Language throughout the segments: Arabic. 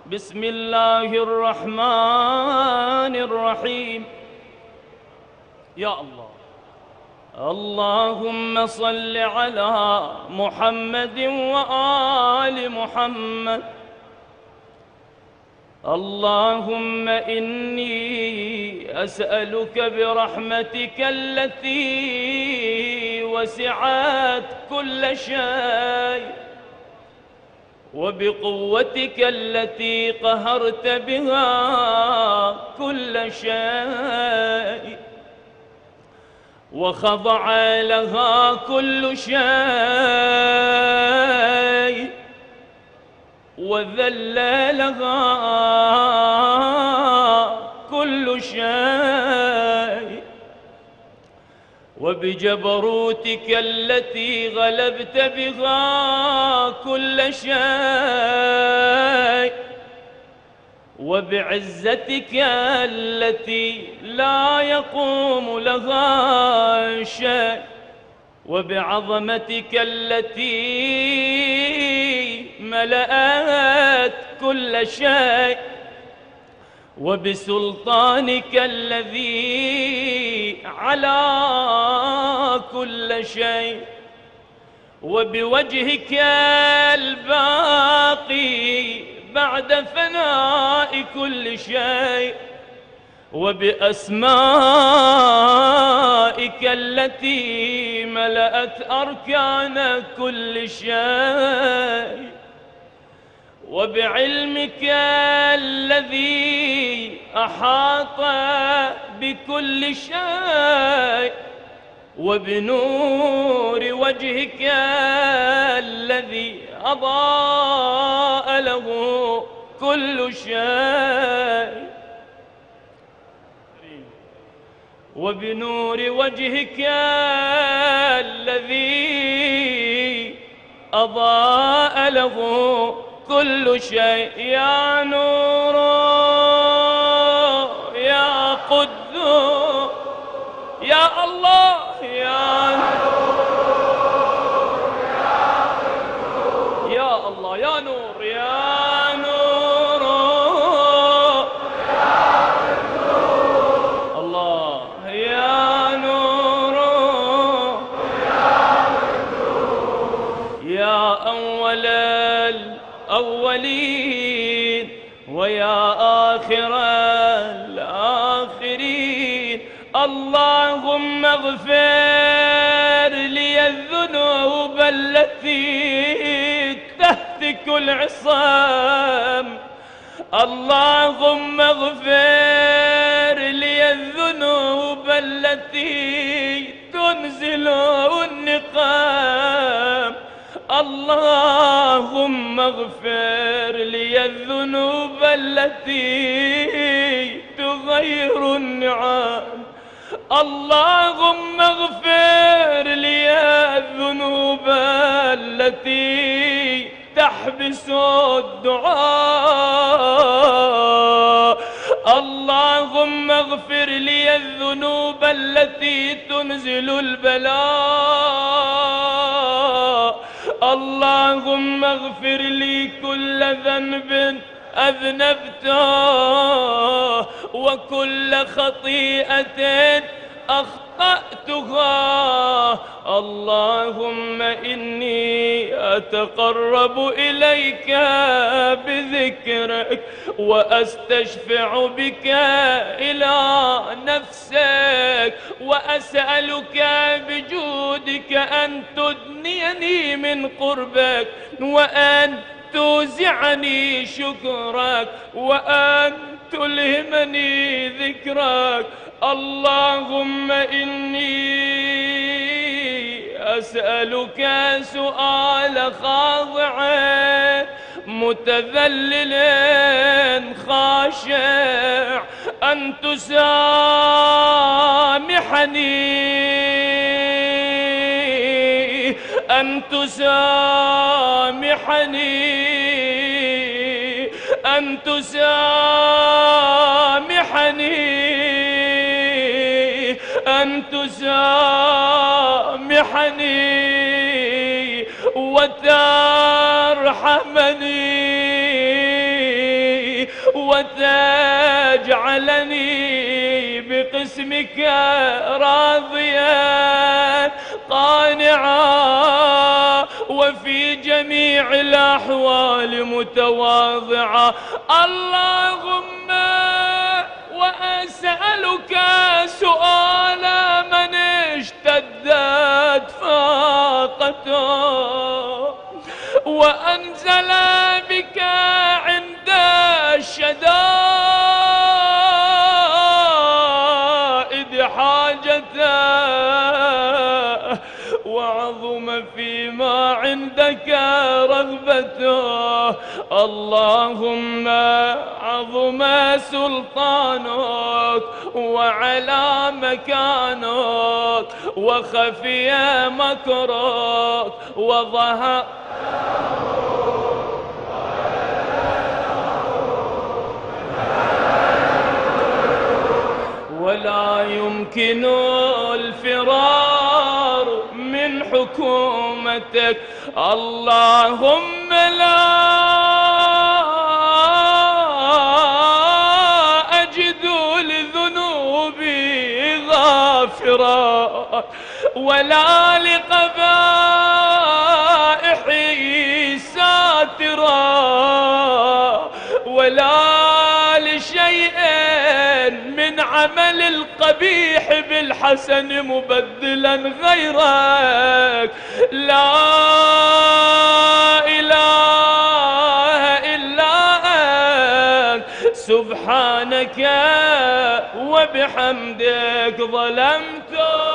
بسم الله الرحمن الرحيم. يا الله، اللهم صل على محمد وآل محمد. اللهم إني أسألك برحمتك التي وسعت كل شيء، وبقوتك التي قهرت بها كل شيء، وخضع لها كل شيء، وذل لها كل شيء، وبجبروتك التي غلبت بها كل شيء، وبعزتك التي لا يقوم لها شيء، وبعظمتك التي ملأت كل شيء، وبسلطانك الذي على كل شيء، وبوجهك الباقي بعد فناء كل شيء، وبأسمائك التي ملأت أركان كل شيء، وبعلمك الذي أحاط بكل شيء، وبنور وجهك الذي أضاء له كل شيء، وبنور وجهك الذي أضاء له كل شيء. يا نور يا قدوس يا الله، يا نور يا قدوس يا الله، يا نور يا نور يا قدوس الله، يا نور يا قدوس يا أول الأولين ويا آخر الآخرين. اللهم اغفر لي الذنوب التي تهتك العصام. اللهم اغفر لي الذنوب التي تنزل النقام. اللهم اغفر لي الذنوب التي تغير النعم. اللهم اغفر لي الذنوب التي تحبس الدعاء. اللهم اغفر لي الذنوب التي تنزل البلاء. اللهم اغفر لي كل ذنب أذنبته وكل خطيئة أخطأتها. اللهم إني أتقرب إليك بذكرك وأستشفع بك إلى نفسك، وأسألك بجودك أن تدنيني من قربك، وأن توزعني شكرك، وأن تلهمني ذكرك. اللهم إني أسألك سؤال خاضع متذلل خاشع أن تسامحني، أن تسامحني، أن تسامحني، أن تسامحني وترحمني تجعلني بقسمك راضيا قانعا وفي جميع الأحوال متواضعا. اللهم وأسألك سؤال من اشتدت فاقته وأنزل بك عند الشدائد حاجته وعظم فيما عندك رغبته. اللهم عظم سلطانك وعلى مكانك وخفي مكرك وظهر ولا يمكن الفرار من حكومتك. اللهم لا أجد لذنوبي غافرا ولا لقبائحي ساترا ولا لشيء من عمل القبيح بالحسن مبدلا غيرك. لا إله إلا أنت سبحانك وبحمدك ظلمت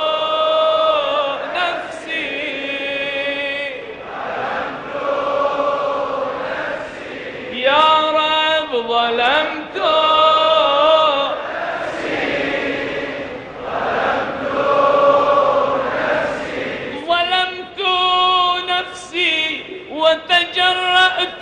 نفسي يا رب ظلمت وتجرأت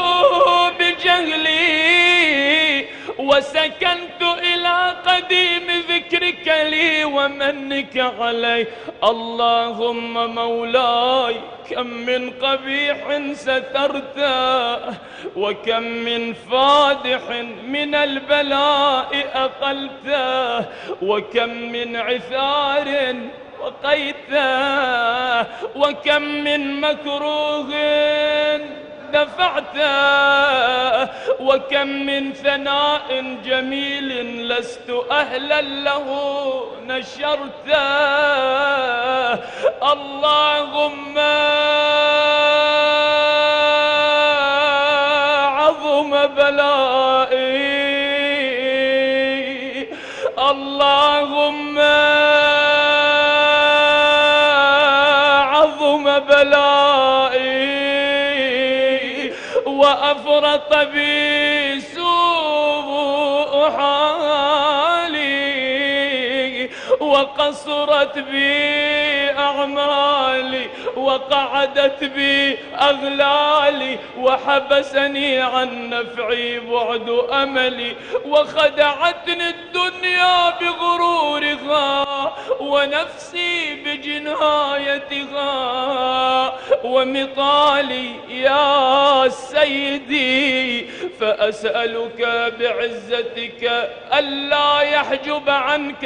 بجهلي وسكنت إلى قديم ذكرك لي ومنك علي. اللهم مولاي كم من قبيح سترته وكم من فادح من البلاء أقلته وكم من عثار وقيته وكم من مكروه دفعته وكم من ثناء جميل لست أهلا له نشرته. اللهم عظم بلائي اللهم عظم بلائي وأفرط بي سوء حالي وقصرت بي أعمالي وقعدت بي أغلالي وحبسني عن نفعي بعد أملي وخدعتني الدنيا بغرورها ونفسي بجنايتها ومطالي يا سيدي. فأسألك بعزتك ألا يحجب عنك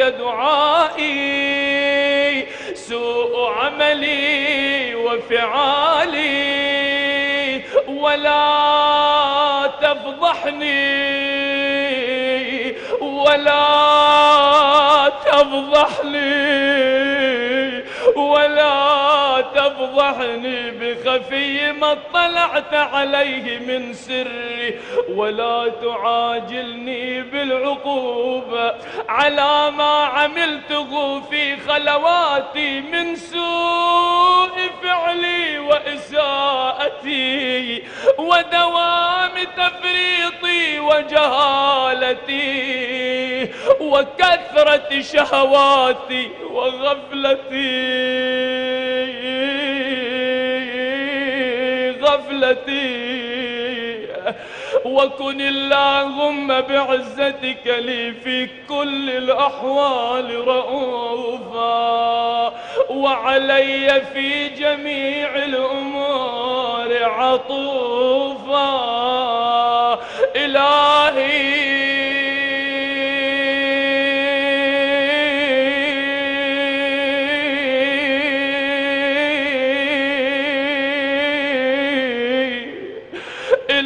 دعائي سوء عملي وفعالي ولا تفضحني ولا تفضحني بخفي ما اطلعت عليه من سري ولا تعاجلني بالعقوبة على ما عملته في خلواتي من سوء فعلي وإساءتي ودوام تفريطي وجهالتي وكثرة شهواتي غفلتي وكن اللهم بعزتك لي في كل الأحوال رؤوفا وعلي في جميع الأمور عطوفا. إلهي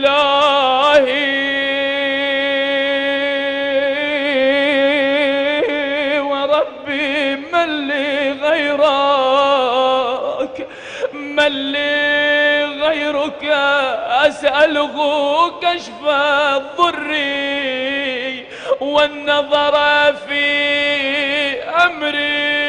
إلهي وربي من لي غيرك، من لي غيرك أسأله كشف الضر والنظر في أمري.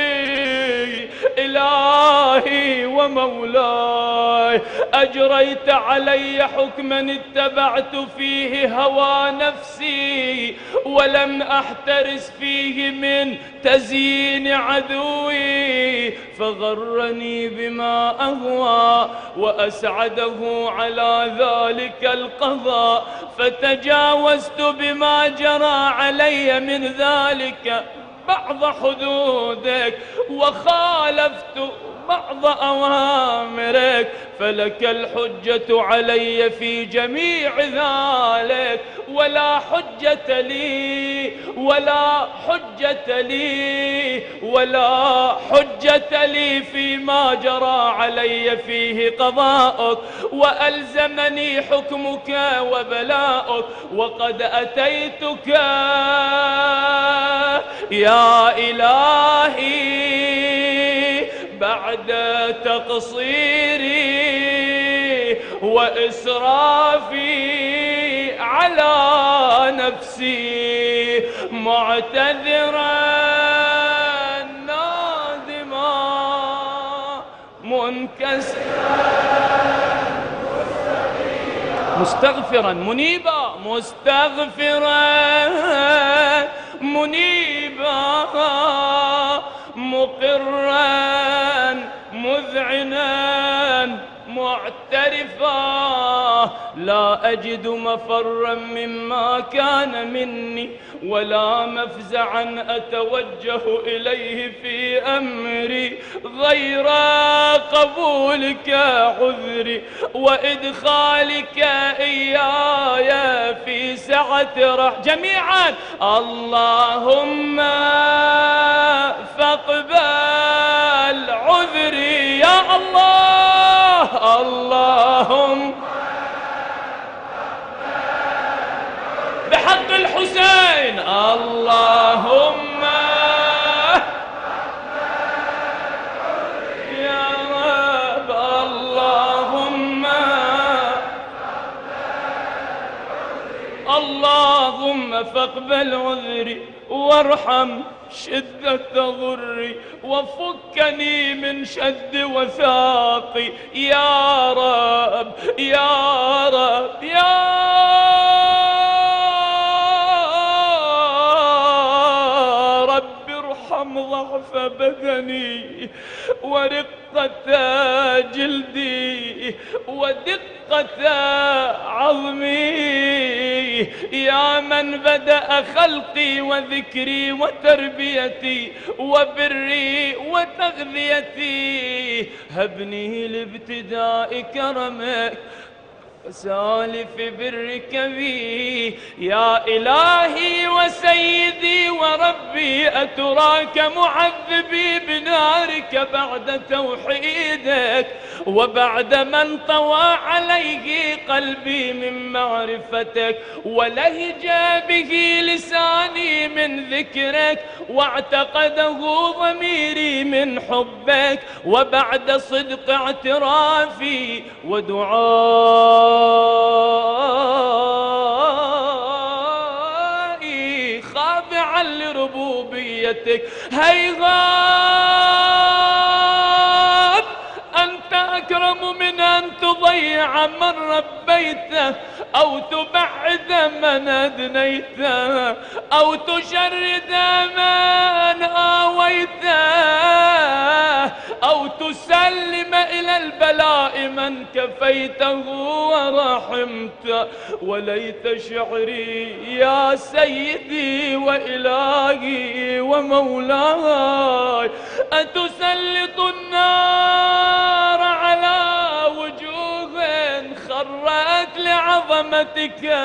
إلهي ومولاي أجريت علي حكما اتبعت فيه هوى نفسي ولم أحترس فيه من تزيين عدوي، فغرني بما أهوى وأسعده على ذلك القضاء، فتجاوزت بما جرى علي من ذلك بعض حدودك وخالفت بعض أوامرك، فلك الحجة علي في جميع ذلك، ولا حجة لي ولا حجة لي ولا حجة لي فيما جرى علي فيه قضاءك وألزمني حكمك وبلاؤك. وقد أتيتك يا إلهي بعد تقصيري وإسرافي على نفسي، معتذرا نادما منكسرا مستغفرا منيبا، مستغفرا منيبا، مقرا مذعنا معترفا، لا أجد مفرا مما كان مني ولا مفزعا أتوجه إليه في أمري غير قبولك عذري وإدخالك إياي في سعة جميعا. اللهم فاقبل عذري يا الله، اللهم بحق الحسين، اللهم يا رب، اللهم فاقبل عذري وارحم شدة ضري وفكني من شد وثاقي يا رب يا رب يا رب. ارحم ضعف بدني ورقة جلدي ودقة عظمي، يا من بدأ خلقي وذكري وتربيتي وبري وتغذيتي، هبني لابتداء كرمك وسالف برك بي. يا إلهي وسيدي وربي أتراك معذبي بنارك بعد توحيدك وبعد من طوى عليه قلبي من معرفتك ولهج به لساني من ذكرك واعتقده ضميري من حبك، وبعد صدق اعترافي ودعائي خاضعا لربوبيتك، هيهات أنت أكرم من أن تضيع من ربيته أو تبعد من أدنيته أو تشرد من آويته أو تسلم إلى البلاء من كفيته ورحمته. وليت شعري يا سيدي وإلهي ومولاي أتسلط النار على وجوه خرت لعظمتك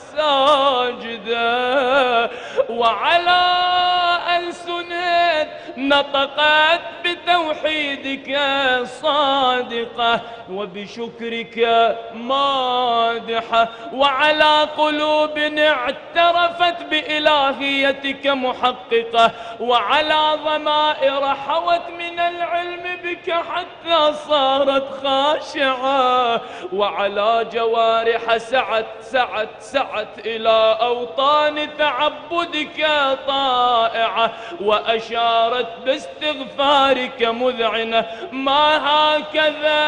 ساجدة وعلى ألسن نطقت بتوحيدك صادقة وبشكرك مادحة، وعلى قلوب اعترفت بإلهيتك محققة، وعلى ضمائر حوت من العلم بك حتى صارت خاشعة، وعلى جوارح سعت إلى أوطان تعبدك طائعة، وأشارت باستغفارك مذعنة. ما هكذا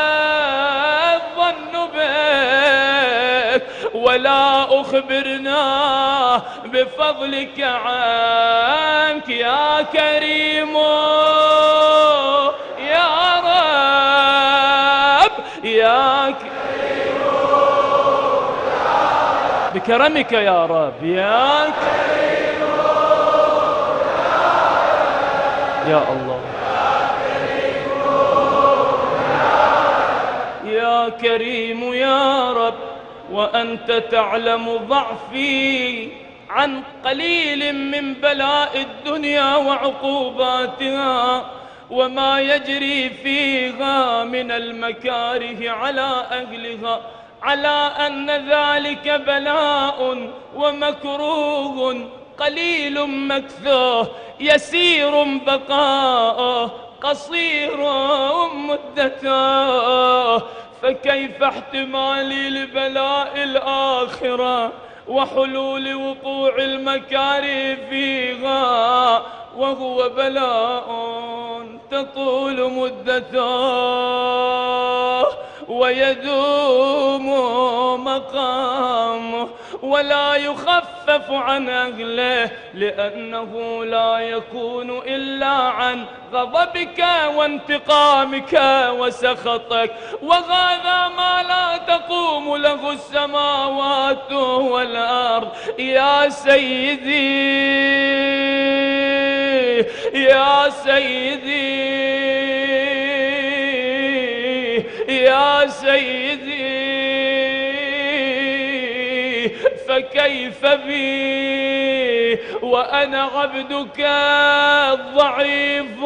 الظن بك ولا أخبرنا بفضلك عنك يا كريم يا رب يا كريم بكرمك يا رب يا كريم يا الله يا كريم يا رب. وأنت تعلم ضعفي عن قليل من بلاء الدنيا وعقوباتها وما يجري فيها من المكاره على أهلها، على أن ذلك بلاء ومكروه قليل مكثوه، يسير بقاؤه قصير مدته، فكيف احتمالي لبلاء الآخرة وحلول وقوع المكاره فيها وهو بلاء تطول مدته ويدوم مقامه ولا يخفف عن أهله، لأنه لا يكون إلا عن غضبك وانتقامك وسخطك، وهذا ما لا تقوم له السماوات والأرض. يا سيدي يا سيدي يا سيدي، فكيف بي وأنا عبدك الضعيف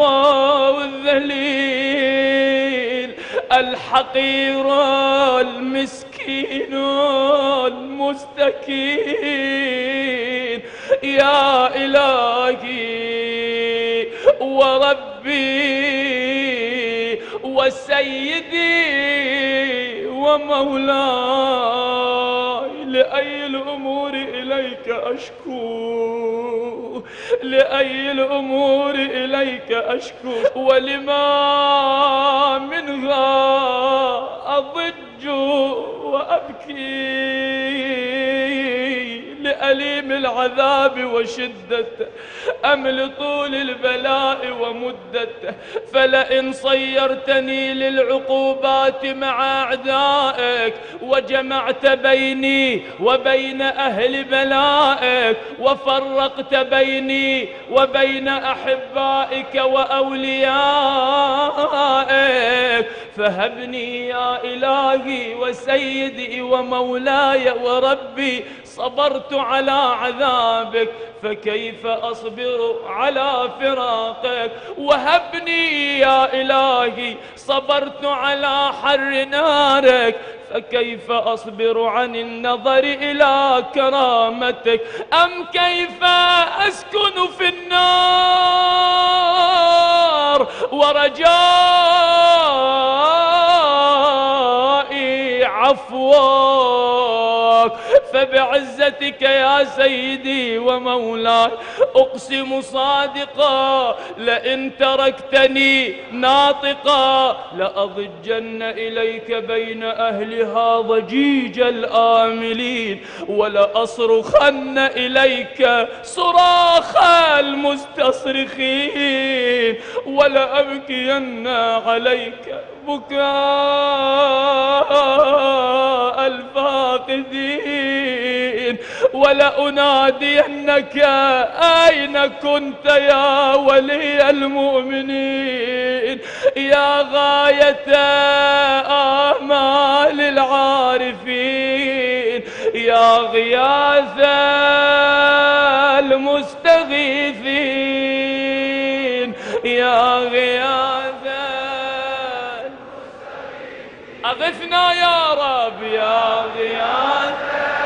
الذليل الحقير المسكين المستكين. يا إلهي وربي وسيدي ومولاي، لأي الأمور إليك أشكو، لأي الأمور إليك أشكو، ولما منها أضج وأبكي، لأليم العذاب وشدته أم لطول البلاء ومدته. فلئن صيرتني للعقوبات مع أعدائك وجمعت بيني وبين أهل بلائك وفرقت بيني وبين أحبائك وأوليائك، فهبني يا إلهي وسيدي ومولاي وربي صبرت على عذابك، فكيف أصبر على فراقك؟ وهبني يا إلهي صبرت على حر نارك، فكيف أصبر عن النظر إلى كرامتك؟ أم كيف أسكن في النار ورجائي عفوك؟ فبعزتك يا سيدي ومولاي أقسم صادقا لئن تركتني ناطقا لأضجن إليك بين أهلها ضجيج الآملين، ولأصرخن إليك صراخ المستصرخين، ولأبكين عليك بكاء الفاقدين، ولأنادينك أين كنت يا ولي المؤمنين، يا غاية آمال العارفين، يا غياث المستغيثين، يا غياث أغثنا يا رب يا غياث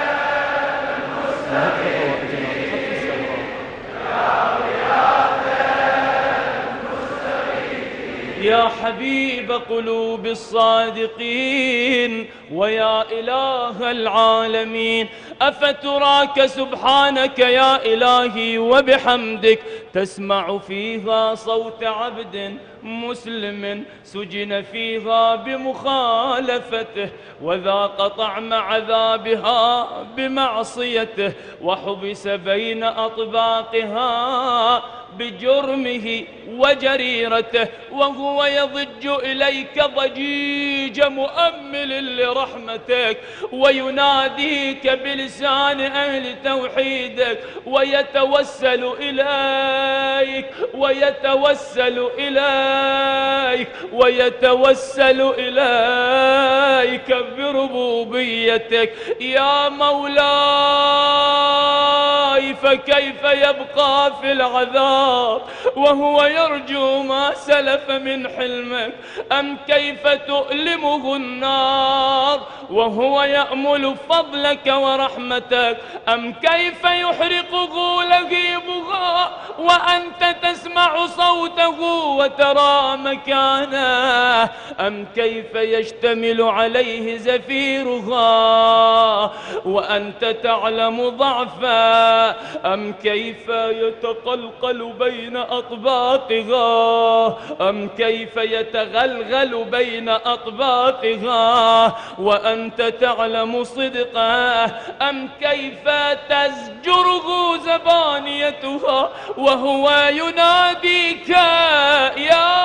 يا حبيب قلوب الصادقين ويا إله العالمين، أفتراك سبحانك يا إلهي وبحمدك تسمع فيها صوت عبد مسلم سجن فيها بمخالفته وذاق طعم عذابها بمعصيته وحبس بين أطباقها بجرمه وجريرته، وهو يضج إليك ضجيج مؤمل لرحمتك ويناديك بلسان أهل توحيدك ويتوسل إليك ويتوسل إليك ويتوسل إليك بربوبيتك يا مولاي. فكيف يبقى في العذاب وهو يرجو ما سلف من حلمك؟ أم كيف تؤلمه النار وهو يأمل فضلك ورحمتك؟ أم كيف يحرقه لهيبها وأنت تسمع صوته وترى مكانه؟ أم كيف يشتمل عليه زفيرها وأنت تعلم ضعفه؟ أم كيف يتقلقل بين أطباقها؟ أم كيف يتغلغل بين أطباقها وأنت تعلم صدقه؟ أم كيف تزجره زبانيتها وهو يناديك يا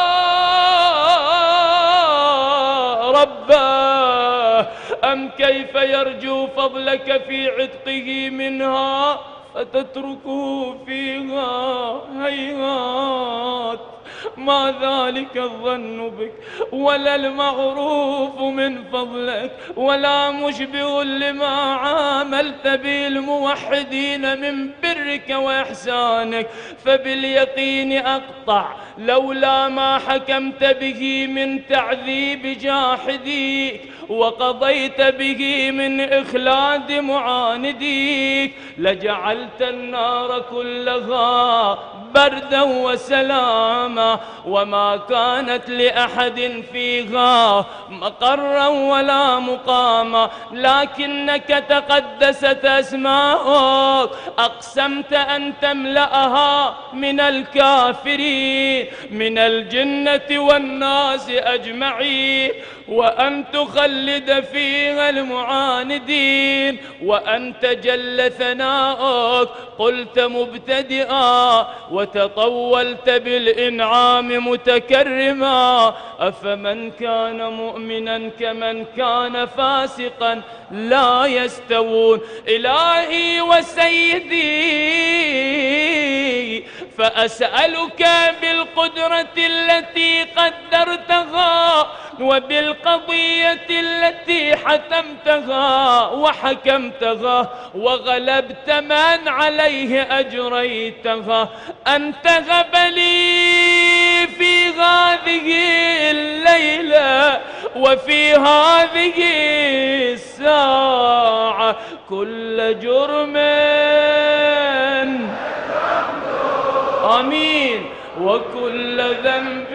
رباه؟ أم كيف يرجو فضلك في عتقه منها فتتركه فيها؟ هيهات، ما ذلك الظن بك ولا المعروف من فضلك ولا مشبه لما عاملت به الموحدين من برك وإحسانك. فباليقين أقطع لولا ما حكمت به من تعذيب جاحديك وقضيت به من إخلاد معانديك لجعلت النار كلها بردا وسلاما وما كانت لأحد فيها مقرا ولا مقاما، لكنك تقدست أسماؤك أقسمت أن تملأها من الكافرين من الجنة والناس أجمعين وأن تخلد فيها المعاندين وأنت جل ثناؤك قلت مبتدئا وتطولت بالإنعام متكرما. أفمن كان مؤمنا كمن كان فاسقا لا يستوون. إلهي وسيدي فأسألك بالقدرة التي قدرتها وبالقضية التي حتمتها وحكمتها وغلبت من عليه أجريتها أن تهب لي في هذه الليلة وفي هذه الساعة كل جرم آمين وكل ذنب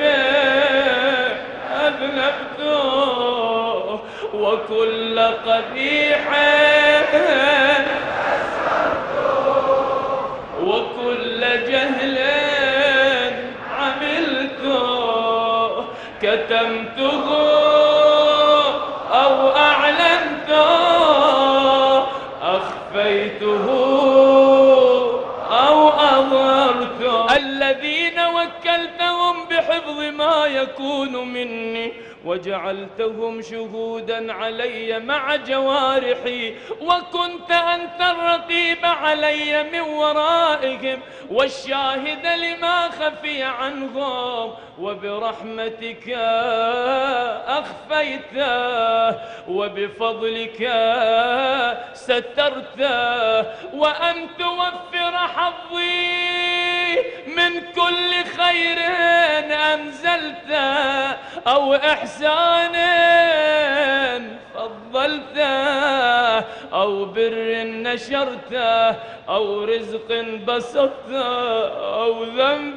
أذنبته وكل قبيح وكل جهل عملته كتمته أو أعلنته أخفيته أو أظهرته. الذين وكلتهم بحفظ ما يكون مني وجعلتهم شهودا علي مع جوارحي وكنت أنت الرقيب علي من ورائهم والشاهد لما خفي عنهم وبرحمتك أخفيته وبفضلك سترته وأن توفر حظي من كل خير خير أنزلته أو إحسان فضلته أو بر نشرته أو رزق بسطته أو ذنب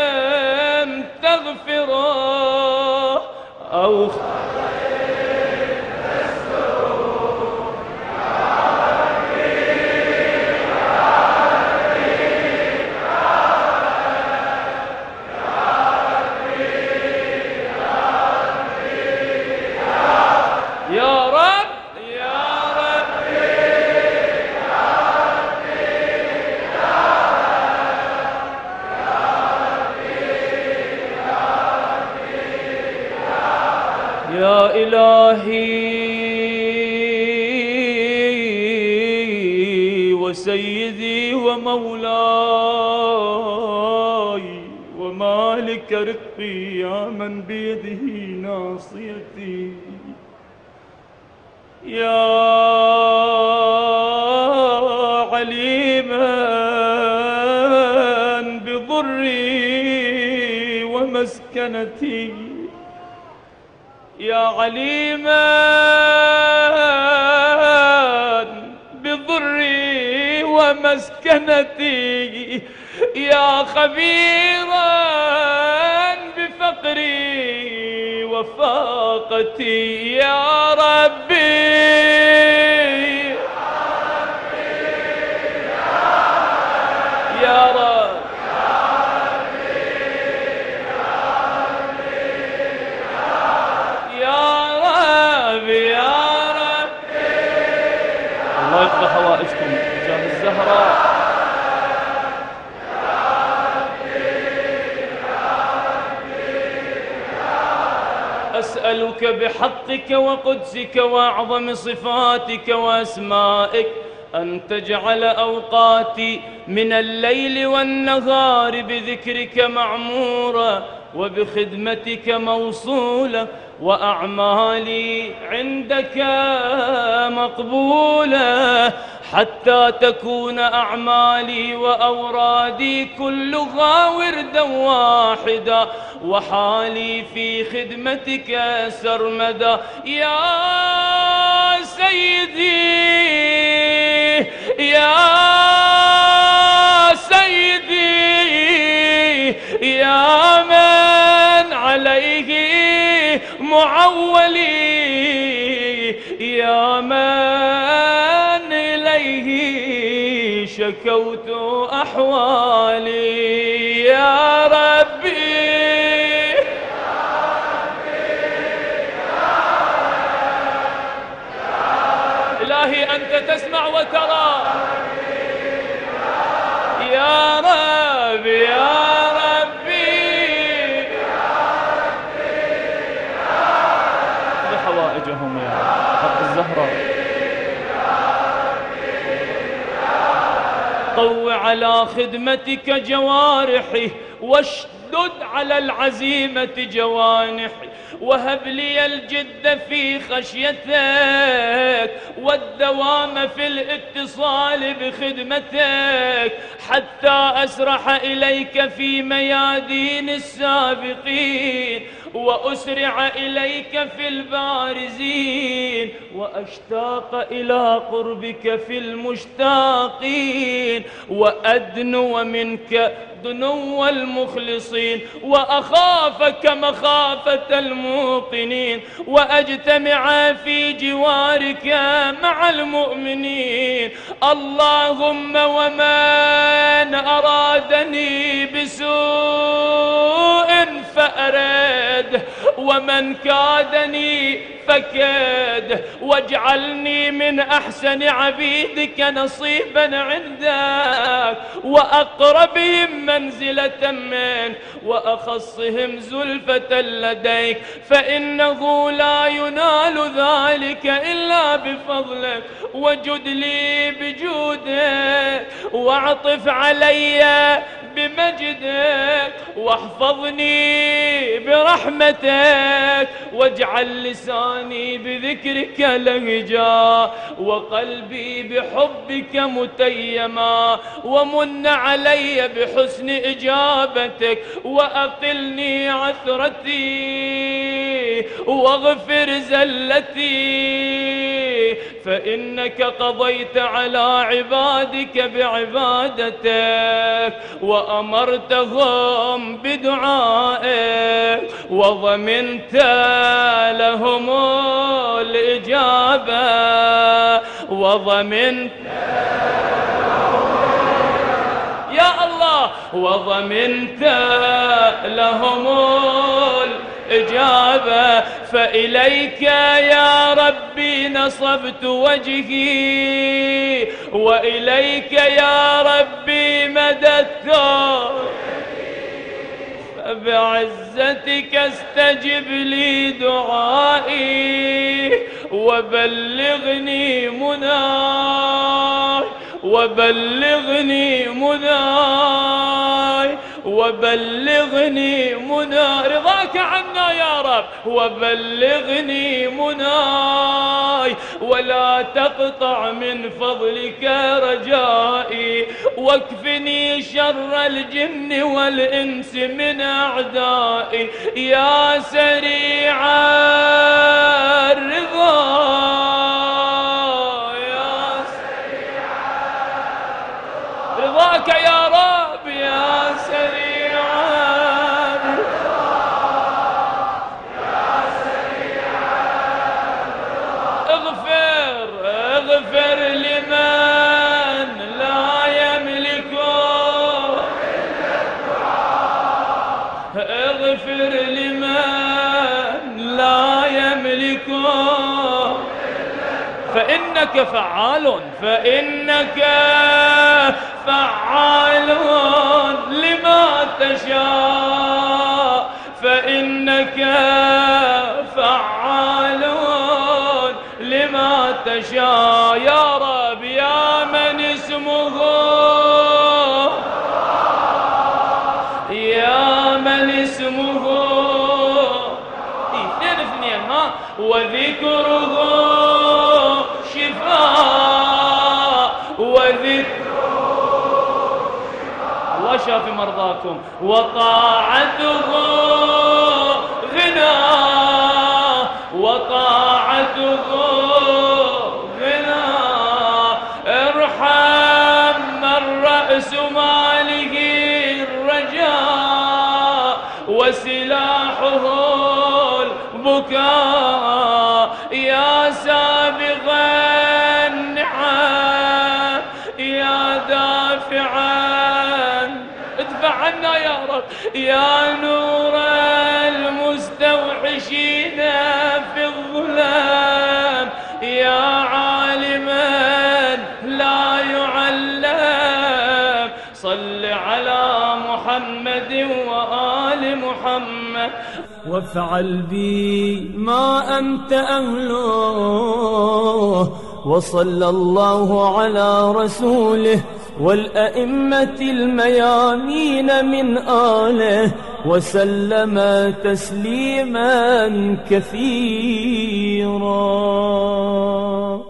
تغفره أو يا إلهي وسيدي ومولاي ومالك رقي يا من بيده ناصيتي يا عليما بضري ومسكنتي يا عليما بضري ومسكنتي يا خبيرا بفقري وفاقتي يا ربي يا رب الله يقضي حوائجكم جاه الزهراء. أسألك بحقك وقدسك وأعظم صفاتك وأسمائك أن تجعل أوقاتي من الليل والنهار بذكرك معمورة وبخدمتك موصولة وأعمالي عندك مقبولة حتى تكون أعمالي وأورادي كلها وردا واحدا وحالي في خدمتك سرمدا يا سيدي يا سيدي يا من عليه معولي يا من إليه شكوت أحوالي يا ربي إلهي أنت تسمع وترى يا ربي يا حوائجهم يا حق الزهراء. طوع على خدمتك جوارحي واشدد على العزيمة جوانحي وهب لي الجد في خشيتك والدوام في الاتصال بخدمتك حتى أسرح إليك في ميادين السابقين وأسرع إليك في البارزين وأشتاق إلى قربك في المشتاقين وأدنو منك دنو المخلصين وأخافك مخافة الموقنين وأجتمع في جوارك مع المؤمنين. اللهم ومن أرادني بسوء فأرد ومن كادني فكاد واجعلني من أحسن عبيدك نصيبا عندك وأقربهم منزلة منك وأخصهم زلفة لديك فإنه لا ينال ذلك إلا بفضلك وجد لي بجودك واعطف علي بمجدك واحفظني برحمتك واجعل لساني بذكرك لهجا وقلبي بحبك متيما ومن علي بحسن إجابتك وأقلني عثرتي واغفر زلتي فإنك قضيت على عبادك بعبادتك وأمرتهم بدعائك وضمنت لهم الإجابة وضمنت يا الله وضمنت لهم الإجابة فإليك يا ربي نصبت وجهي وإليك يا ربي مددت فبعزتك استجب لي دعائي وبلغني مناي وبلغني مناي وبلغني مناي رضاك عنا يا رب وبلغني مناي ولا تقطع من فضلك رجائي واكفني شر الجن والإنس من أعدائي يا سريع الرضا يا سريع رضاك يا رب يا سريع الرضا يا سريع الرضا اغفر لمن لا يملك إلا الدعاء اغفر لمن لا يملك فإنك فعال لما تشاء فإنك فعال لما تشاء يا رب يا من اسمه اثنين ها وذكره شفاء الله شافي مرضاكم وطاعته غنى ارحم من رأس ماله الرجاء وسلاحه البكاء يا سابغ النعم يا دافعا ادفع عنا يا رب يا نور المستوحشين في الظلام يا عالما لا يعلم صل على محمد وآل محمد وافعل بي ما أنت أهله وصلى الله على رسوله والأئمة الميامين من آله وسلم تسليما كثيرا.